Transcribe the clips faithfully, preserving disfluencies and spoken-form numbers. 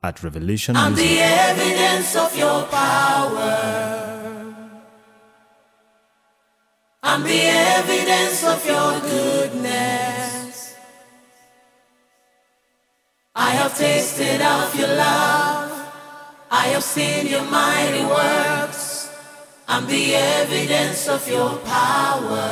at Revelation I'm Music. the evidence of your power. I'm the evidence of your goodness. I have tasted of your love. I have seen your mighty works. I'm the evidence of your power.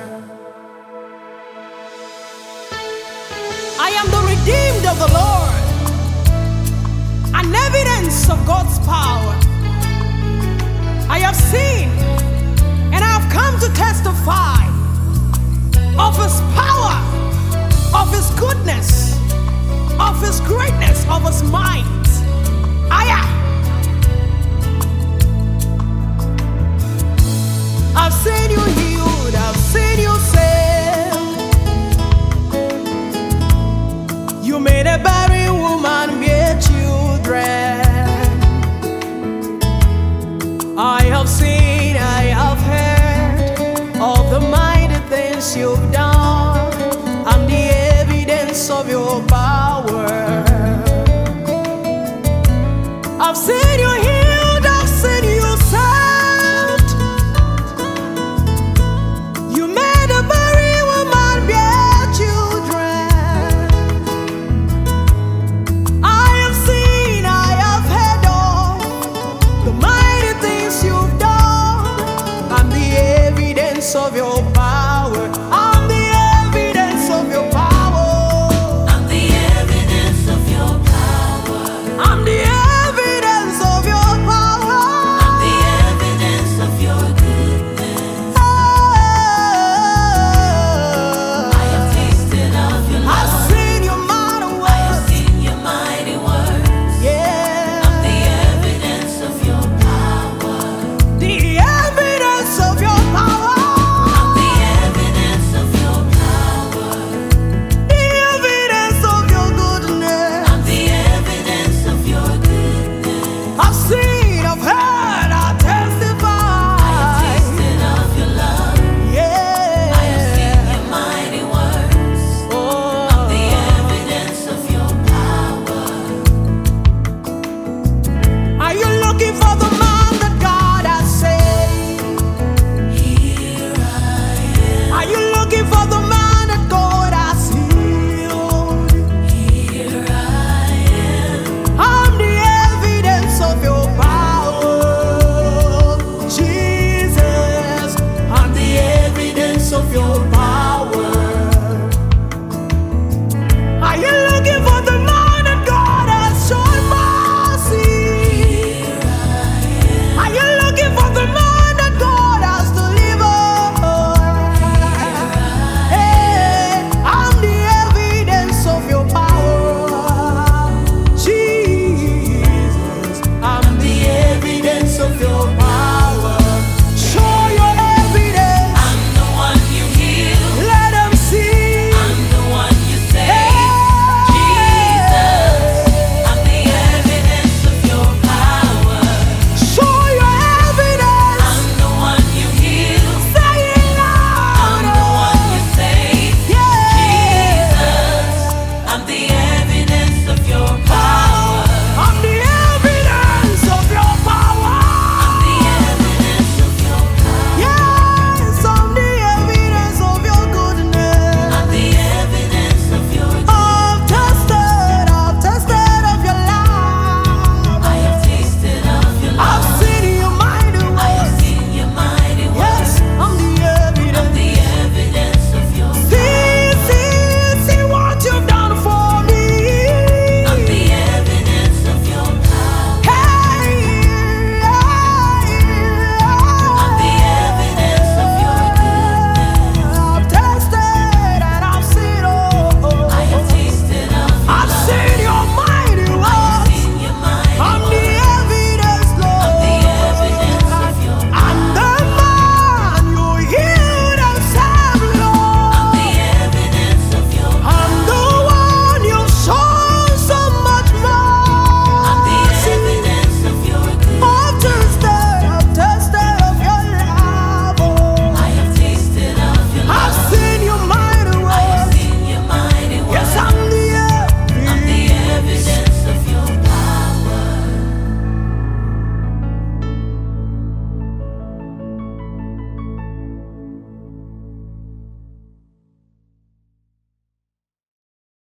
I am the redeemed of the Lord, an evidence of God's power. I have seen and I have come to testify of His power, of His goodness, of His greatness, of His might.